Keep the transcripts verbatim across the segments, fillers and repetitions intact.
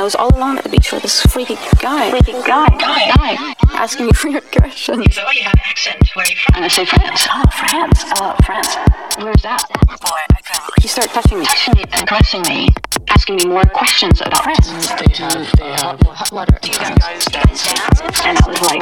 was all alone at the beach with this freaky guy. Freaky guy. Guy. Guy. Asking me weird questions. He said, oh, you have an accent. Where are you from? And I say, France. Oh, France. Oh, France. Where's that? Boy, I can't. He started touching me. Touching me and caressing me. Asking me more questions about France. They have, they have, hot water. Do you guys dance? And I was like,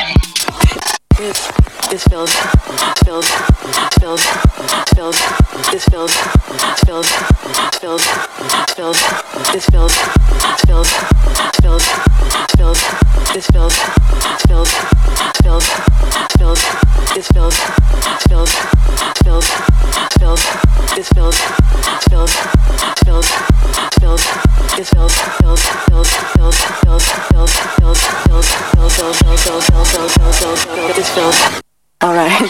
This, this feels, feels, feels, feels, this feels, feels, feels, feels, this feels, feels, feels, feels, this feels, feels, feels, feels, this feels, feels, feels, feels, this feels, feels, feels, feels, this feels, feels, feels, feels, feels, feels, feels, feels, feels, feels, feels, feels, feels, feels, feels, this feels all right.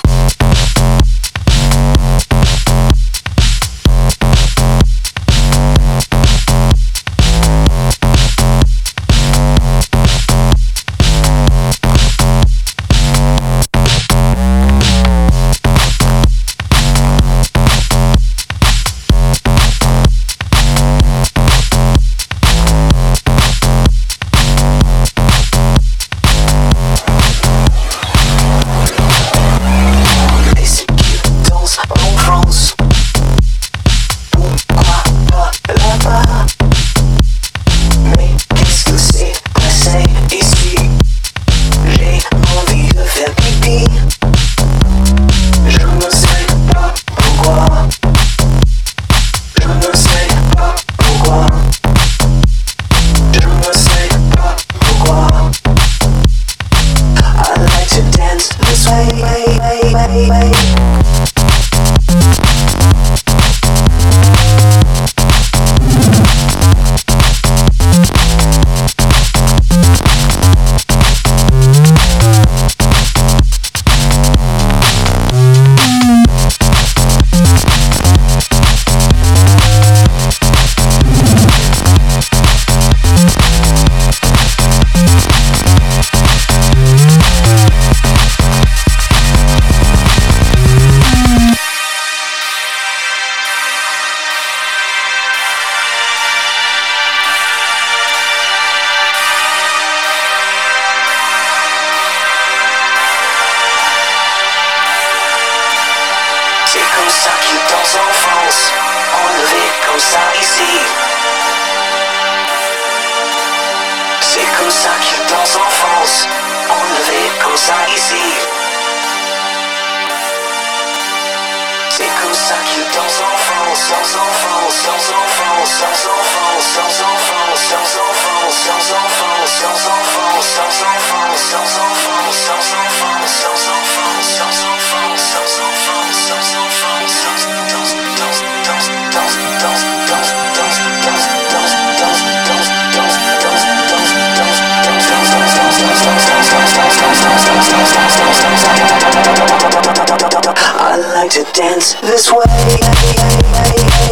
I like to dance this way.